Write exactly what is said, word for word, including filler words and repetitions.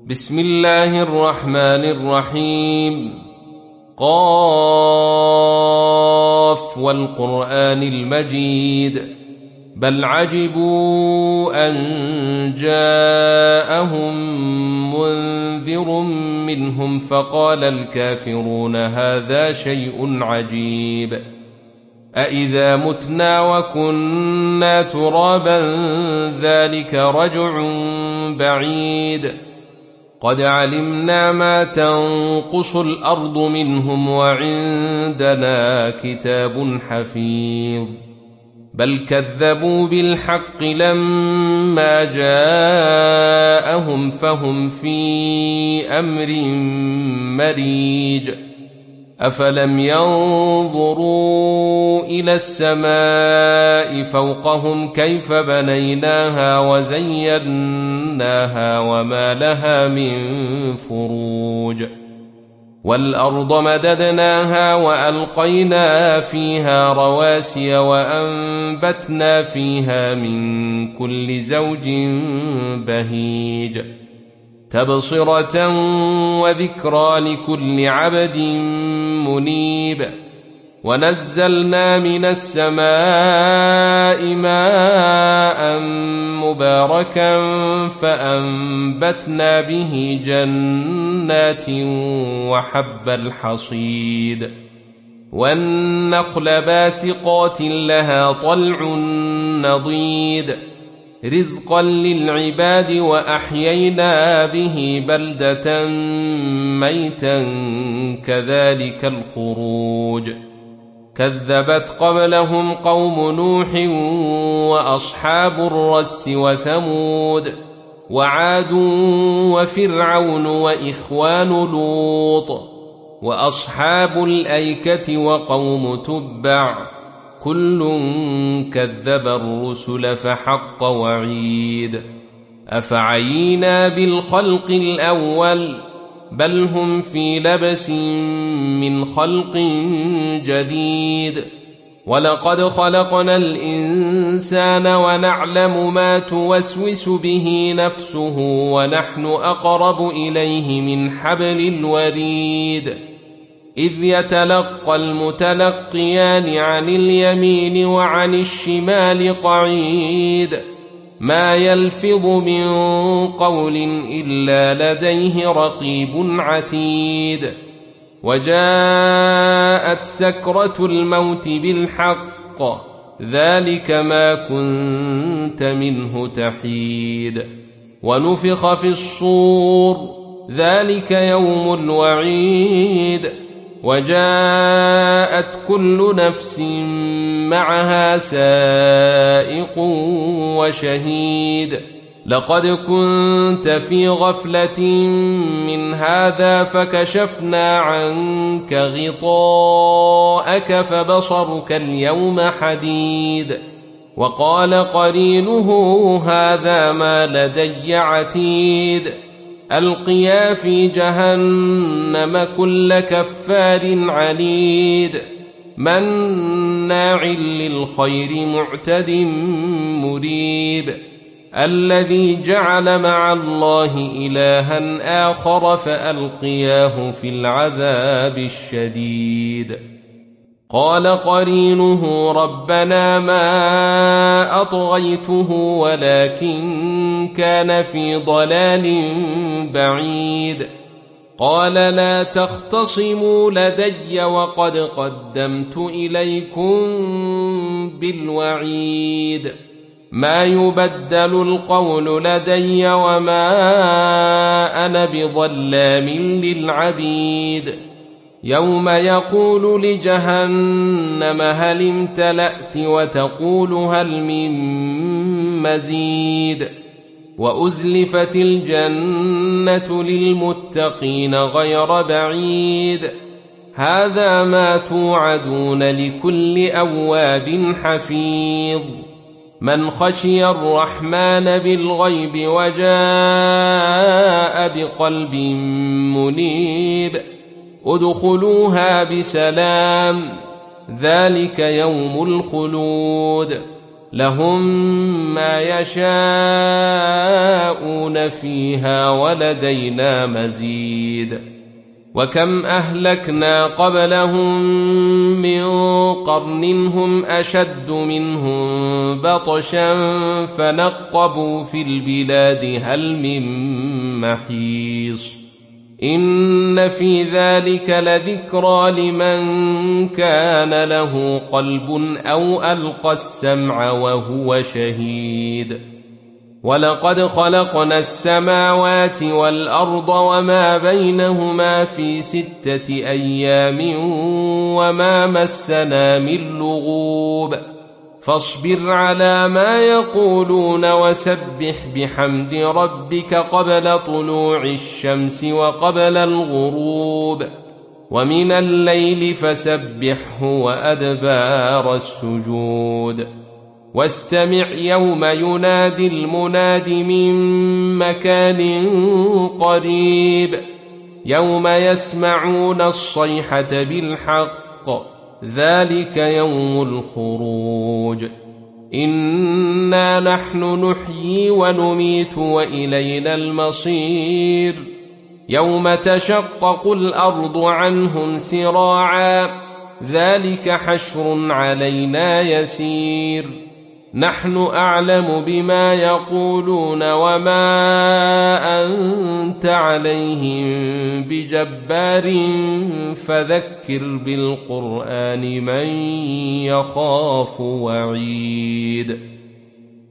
بسم الله الرحمن الرحيم. قاف والقرآن المجيد بل عجبوا أن جاءهم منذر منهم فقال الكافرون هذا شيء عجيب أإذا متنا وكنا ترابا ذلك رجع بعيد قد علمنا ما تنقص الأرض منهم وعندنا كتاب حفيظ بل كذبوا بالحق لما جاءهم فهم في أمر مريج أفلم ينظروا إلى السماء فوقهم كيف بنيناها وزيناها وما لها من فروج والأرض مددناها وألقينا فيها رواسي وأنبتنا فيها من كل زوج بهيج تبصرة وذكرى لكل عبد منيب ونزلنا من السماء ماء مباركا فأنبتنا به جنات وحب الحصيد والنخل باسقات لها طلع نضيد رزقا للعباد وأحيينا به بلدة ميتا كذلك الخروج كذبت قبلهم قوم نوح وأصحاب الرس وثمود وعاد وفرعون وإخوان لوط وأصحاب الأيكة وقوم تبع كل كذب الرسل فحق وعيد أفعينا بالخلق الأول بل هم في لبس من خلق جديد ولقد خلقنا الإنسان ونعلم ما توسوس به نفسه ونحن أقرب إليه من حبل الوريد إذ يتلقى المتلقيان عن اليمين وعن الشمال قعيد ما يلفظ من قول إلا لديه رقيب عتيد وجاءت سكرة الموت بالحق ذلك ما كنت منه تحيد ونفخ في الصور ذلك يوم الوعيد وجاءت كل نفس معها سائق وشهيد لقد كنت في غفلة من هذا فكشفنا عنك غطاءك فبصرك اليوم حديد وقال قرينه هذا ما لدي عتيد ألقيا في جهنم كل كفار عنيد مناع للخير معتد مريب الذي جعل مع الله إلها آخر فألقياه في العذاب الشديد قال قرينه ربنا ما أطغيته ولكن كان في ضلال بعيد قال لا تختصموا لدي وقد قدمت إليكم بالوعيد ما يبدل القول لدي وما أنا بظلام للعبيد يوم يقول لجهنم هل امتلأت وتقول هل من مزيد وأزلفت الجنة للمتقين غير بعيد هذا ما توعدون لكل أواب حفيظ من خشي الرحمن بالغيب وجاء بقلب منيب ادخلوها بسلام ذلك يوم الخلود لهم ما يشاءون فيها ولدينا مزيد وكم أهلكنا قبلهم من قرن هم أشد منهم بطشا فنقبوا في البلاد هل من محيص إن في ذلك لذكرى لمن كان له قلب أو ألقى السمع وهو شهيد ولقد خلقنا السماوات والأرض وما بينهما في ستة أيام وما مسنا من لغوب فاصبر على ما يقولون وسبح بحمد ربك قبل طلوع الشمس وقبل الغروب ومن الليل فسبحه وأدبار السجود واستمع يوم ينادي المناد من مكان قريب يوم يسمعون الصيحة بالحق ذلك يوم الخروج إنا نحن نحيي ونميت وإلينا المصير يوم تشقق الأرض عنهم سراعا ذلك حشر علينا يسير نحن أعلم بما يقولون وما أنت عليهم بجبار فذكر بالقرآن من يخاف وعيد